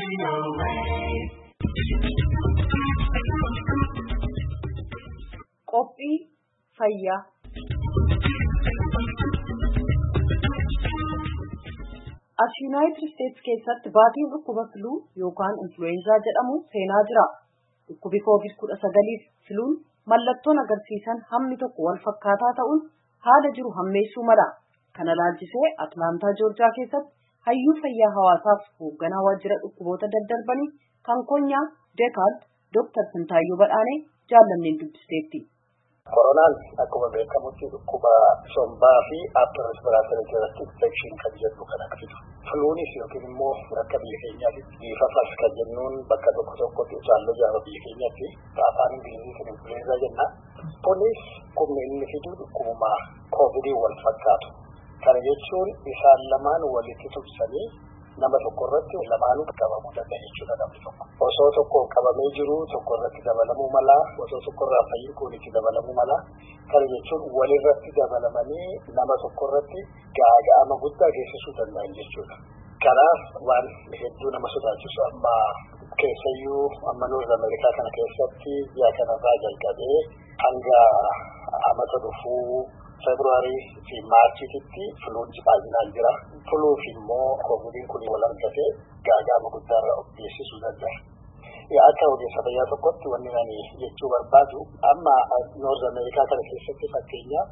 Qophii fayyaa. As Yuunaayitid Isteetsi keessatti baatiin dhukkuba filuu yookaan influweenzaa jedhamu seenaa jira. Dhukkubi COVID-19 filuun mallattoon agarsiisan hammi tokko wal fakkaataa ta'uun haala jiru hammeessuu mala. Kana laalchisee Atlaantaa Joorjiyaa keessatti hayyuu fayyaa hawaasaaf hoogganaa waajjira dhukkuboota daddarbanii kan konyaa Deekaald Dr. Sintaayyoo Badhaanee jaallanneen dubbisteetti. Koronaan akkuma beekamutti dhukkuba sombaa fi upper respiratory tract infection kan jedhu kan agarsiisu. Filuunis yookiin immoo akka biyya keenyaatti biifafas kan jennuun bakka tokkotti utaaloo jaaba biyya keenyaatti afaan Ingiliziitiin influenza jenna. Kunis humni inni fidu dhukkubuma koovidii wal fakkaatu. Kana jechuun isaan lamaan walitti tuqsanii nama tokko irratti lamaanuu qabamuu danda'a jechuudha namni tokko. Osoo tokko qabamee jiru tokko irratti dabalamuu mala, osoo tokko irraa fayyu kuunitti dabalamuu mala. Kana jechuun walirratti dabalamanii nama tokko irratti gaaga'ama guddaa geessisuu danda'an jechuudha. Kanaaf waan hedduu nama sodaachisu amma keessayyuu amma Noorz Ameerikaa kana keessatti biyya kanarraa jalqabee hanga amata dhufuu Februaarii fi Maarchiitti filuun baay'inaan jira. Filuuf immoo koovidiin kun wal argatee gaaga'ama guddaarra of geessisuu danda'a. Akka ogeessa fayyaa tokkotti wanni ani jechuu barbaadu amma Noorz Ameerikaa kana keessatti fakkeenyaaf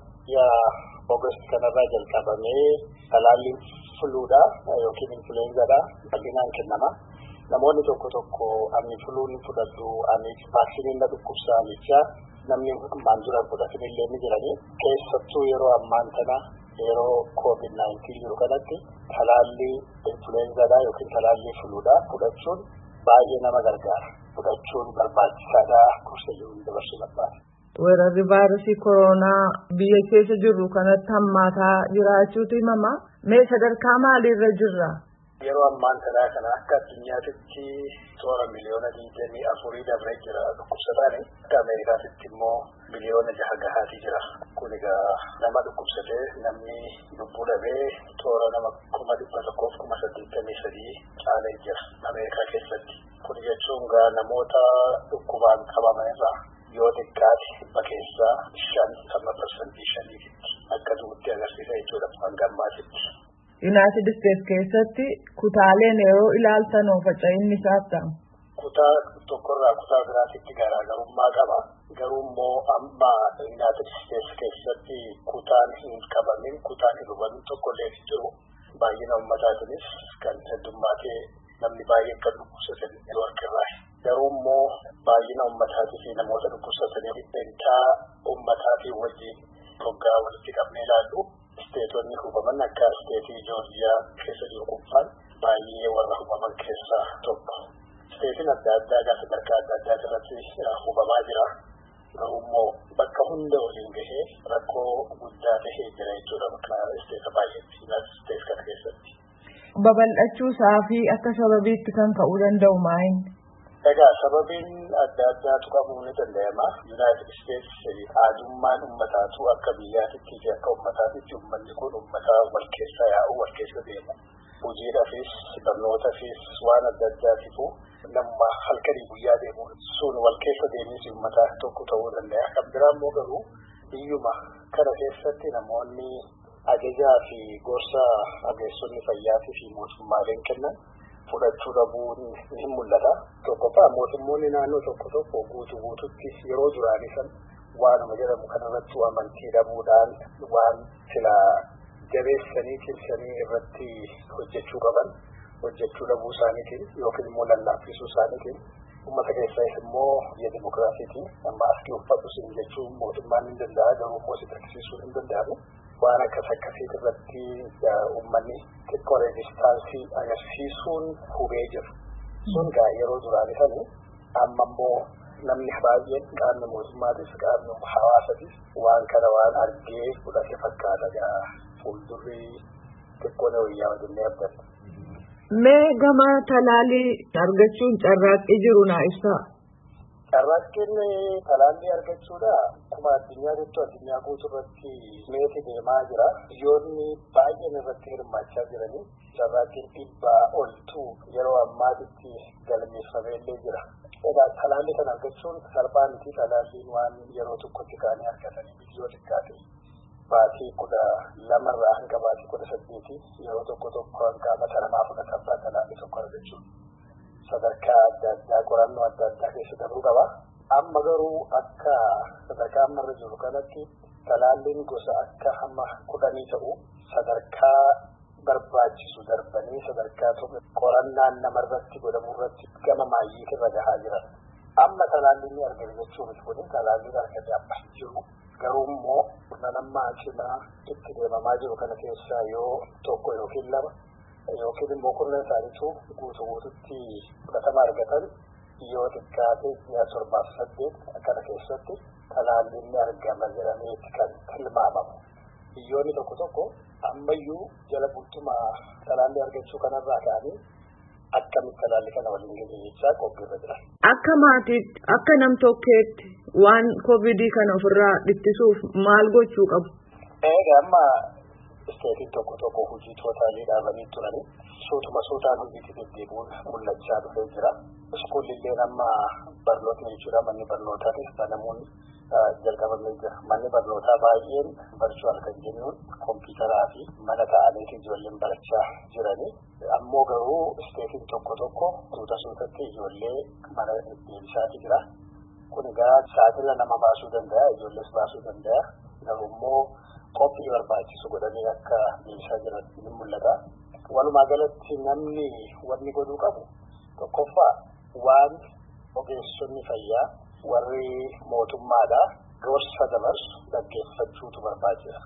Oogast kanarraa jalqabamee talaalliin filuudha yookiin influenzaadha bal'inaan kennama. Namoonni tokko ani filuun fudhadhu ani vaaksiniin na dhukkubsaa jecha namni ammaan dura fudhatan illee ni jirani. Keessattuu yeroo ammaan kana yeroo COVID-19 jiru kanatti talaallii influenzaadha yookiin talaallii filuudha fudhachuun baay'ee nama gargaara. Fudhachuun barbaachisaadha kursiyuun dabarsuu barbaada. Weerarri vaayirasii koronaa biyya keessa jiru kanatti hammaataa jiraachuutu himama. Mee sadarkaa maaliirra jirra? Yeroo ammaan kana akka addunyaatti toora miliyoona 24 dabree jira dhukkubsataan. Akka Ameerikaatti immoo miliyoona 6 gahaati jira. Kun egaa nama dhukkubsatee namni lubbuu dhabee toora nama 183 caalee jira Ameerikaa keessatti. Kun jechuun gaa namoota dhukkubaan qabaman irraa yoo xiqqaate dhibba keessaa 5% akka duutti agarsiisa jechuudha hanga ammaatitti. Yuunaayitid Isteetsi keessatti kutaaleen yeroo ilaaltan faca'inni isaa akkam? Kutaa tokkorraa kutaa biraatitti garaagarummaa qaba. Garuu immoo amma Yuunaayitid Isteetsi keessatti kutaan hin qabamin kutaan hin hubamin tokkollee jiru. Baay'ina uummataatiinis kan heddummaatee namni baay'een kan dhukkubsatan yeroo harkirraa. Garuu immoo baay'ina uummataatii fi namoota dhukkubsatanii dhibbentaa uummataatii wajjin hoggaa walitti qabnee ilaallu. Isteetonni hubaman akka isteetii Joorjiyaa keessa jiru kubbaan baay'ee warra hubaman keessaa tokko. Isteetiin adda addaa sadarkaa adda addaa irratti hubamaa jira. Garuu immoo bakka hunda waliin gahee rakkoo guddaa tahee jira jechuudha bakka isteeta baay'eetti Yuunaayitid Isteetsi kana keessatti. Babal'achuu isaa fi akka sababiitti kan ka'uu danda'u maali? Egaa sababiin adda addaatu qabuu ni danda'ama. Yuunaayitid Isteetsi aadummaan uummataatu akka biyyaatitti fi akka uummataatitti uummanni kun uummata wal keessa yaa'u wal keessa deemu. Hojiidhaafis barnootaafis waan adda addaatiifu nama halkanii guyyaa deemu sun wal keessa deemis uummata tokko ta'uu danda'a. Kan biraa immoo garuu biyyuma kana keessatti namoonni ajajaa fi gorsa ogeessonni fayyaatii fi mootummaaleen kennan fudhachuu dhabuun ni mul'ata. Tokkoffaa mootummoonni naannoo tokko guutuutti yeroo duraanii san waanuma jedhamu kanarratti amantii dhabuudhaan waan sila jabeessanii cimsanii irratti hojjechuu qaban hojjechuu dhabuu isaaniitiin yookiin immoo lallaaffisuu isaaniitiin uummata keessas immoo biyya dimokiraasiitiin amma asii uffatu siin jechuun mootummaan hin danda'a garuu immoo si taksisuu hin danda'amu. Waan akkasii irratti uummanni xiqqoo reezistaansii agarsiisuun hubee jiru. Sun gaa yeroo duraanii sanii amma immoo namni baay'een qaamni mootummaatis qaamni hawaasatis waan kana waan argee fudhate fakkaata gaa fuuldurri xiqqoo na wayyaa wajjinee abdanna. Mee gama talaalii argachuun carraaqqii jiru naa ibsaa. Carraaqqeen talaallii argachuudha akkuma addunyaa guutuurratti meetii deemaa jira. Biyyoonni baay'een irratti hirmaachaa jiranii carraaqqeen dhibbaa oltu yeroo ammaatitti galmeeffameellee jira. Egaa talaallii kana argachuun salphaa miti. Talaalliin waan yeroo tokkotti kaanii argatanii biyyoo xiqqaate baatii 12 hanga baatii 18 yeroo tokko hanga mata namaa fudhatamaa talaallii tokko argachuun sadarkaa adda addaa qorannoo adda addaa keessa darbuu qaba. Amma garuu akka sadarkaa ammarra jiru kanatti talaalliin gosa akka hamma 10 ta'u sadarkaa barbaachisu darbanii sadarkaa tokko qorannaan namarratti godhamu irratti gama maayyiitirra gahaa jiran. Amma talaalliin argame jechuun kun talaalliin argame amma jiru garuu immoo nammaa cimaa itti deemamaa jiru kana keessaa yoo tokko yookiin lama yookiin immoo kurnan isaaniitu guutuutti fudhatama argatan yoo xiqqaate 7-8 akkana keessatti talaalliin ni argama jedhameeti kan tilmaamamu. Biyyoonni tokko ammayyuu jala bultuma talaallii argachuu kanarraa ka'anii akkamitti talaallii kana waliin gahee jechaa qophiirra jira. Akka maatiitti akka nam-tokkeetti waan koovidii kana ofirraa ittisuuf maal gochuu qabu? Egaa amma isteetiin tokko hojii tootaalii dhaabanii turanii suutaan hojiitti deddeebi'uun mul'achaa dhufee jira. Iskuulillee amma barnootni jechuudha manni barnootaatis banamuun jalqabamee jira. Manni barnootaa baay'een virtual kan jennuun kompiitaraa fi mana ta'aniiti ijoolleen barachaa jiranii. Ammoo garuu isteetiin tokko suutatti ijoollee mana deebisaati jira. Kun egaa saaxila nama baasuu danda'a, ijoollees baasuu danda'a. Garuu immoo qophii barbaachisu godhanii akka deebisaa jiran ni mul'ata. Walumaa galatti namni wanni godhuu qabu tokkoffaa waan ogeessonni fayyaa warri mootummaadhaa gorsa dabarsu dhaggeeffachuutu barbaachisa.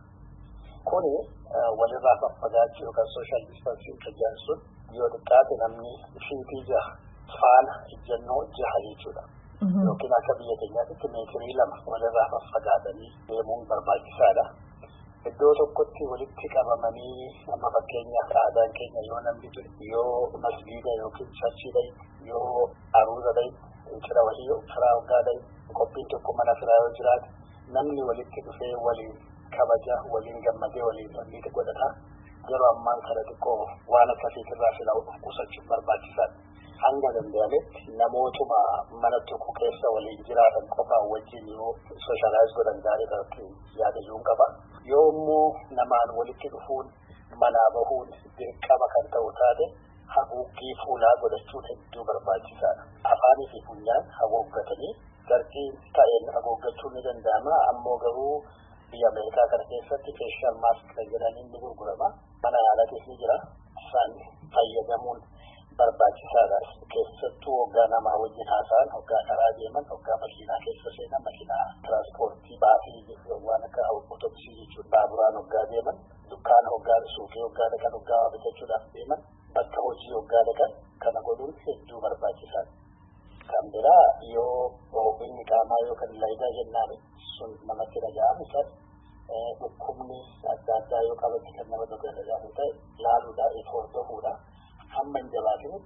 Kuni walirraa faffagaachuu yookaan sooshaal distaansiin kan jedhamu yoo xiqqaate namni fiitii jaha faana ijjannoo jaha jechuudha. Yookiin akka biyya keenyaatti meetirii 2 walirraa faffagaatanii deemuun barbaachisaadha. Iddoo tokkotti walitti qabamanii amma fakkeenyaaf aadaan keenya yoo namni yoo masgiida yookiin charchiidha yoo aruuzadha cidha wahii firaa hoggaadha qophiin tokko mana firaa yoo jiraate namni walitti dhufee waliin kabaja waliin gammadee waliin wanni godhata. Yeroo ammaan kana xiqqoo waan akkasiitirraa silaa qusachuuf barbaachisaadha. Hanga danda'ametti namootuma mana tokko keessa waliin jiraatan qofaa wajjin yoo sooshaalaayis godhan gaarii irratti yaadachuun qaba. Yoo immoo namaan walitti dhufuun manaa bahuun dirqama kan ta'u taate haguuggii fuulaa godhachuun hedduu barbaachisaadha. Afaanii fi funyaan haguuggatanii garbii ta'een haguuggachuun ni danda'ama. Ammoo garuu biyya Ameerikaa kana keessatti facial mask kan jedhaniin ni gurgurama. Mana yaalaatiif ni jira. Isaan fayyadamuun barbaachisaadha. Keessattuu hoggaa namaa wajjin haasa'an, hoggaa karaa deeman, hoggaa makiinaa keessa seenan, makiinaa tiraanspoortii baasii waan akka otoobisii jechuudha. Baaburaan hoggaa deeman, dukkaana hoggaa suuqii hoggaa dhaqan, hoggaa bitachuudhaaf deeman, bakka hojii hoggaa dhaqan kana godhuun hedduu barbaachisaadha. Kan biraa yoo inni qaamaa yookaan laayidaa jennaan sun namatti dhaga'amu ta'e dhukkubni adda addaa yoo qabatti kan nama dhaga'amu ta'e laaluudhaa itti hordofuudha. Hamma hin jabaatin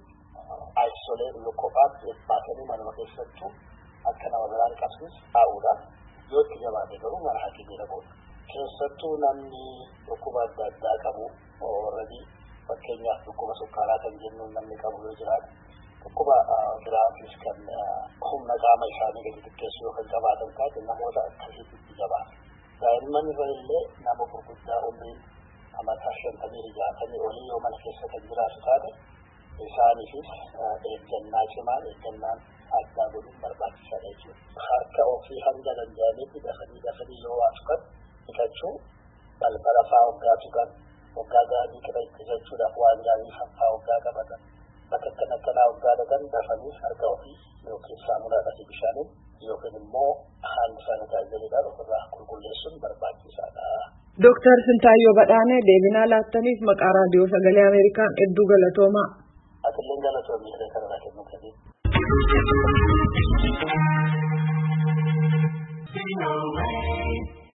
isolee kophaatti baasanii manuma keessattuu akka nama biraan qabsiis taa'uudha. Yoo itti jabaate garuu mana hakimii dhaquudha. Keessattuu namni dhukkuba adda addaa qabu already fakkeenyaaf dhukkuba sukkaaraa kan jennuun namni qabu yoo jiraate dhukkuba biraafis kan humna qaama isaanii gadi xiqqeessuu yoo kan qabaatan taate namoota akkasiitti jabaata. Daa'imman irra illee nama gurguddaa umriin amataa 50 olii yoo mana keessa kan jiraatu taate isaaniifis eeggannaa cimaan eeggannaan addaa godhuun barbaachisaadha jechuudha. Harka ofii hanga danda'anitti dafanii yoo waa tuqan dhiqachuu balbala fa'aa hoggaa tuqan hoggaa gaarii qiraitti jechuudhaaf waan gaarii fa'aa hoggaa qabatan bakka akkanaa hoggaa dhaqan dafanii harka ofii yookiin saamunaadhaa fi bishaaniin yookiin immoo haandi saanitaayizeriidhaan ofirraa qulqulleessuun barbaachisaadha. Dooktar Sintaayyoo Badhaanee deebinaa laattaniif maqaa raadiyoo sagalee Ameerikaan hedduu galatoomaa. Atilleen galatoomii kanarraa kennuu qabu.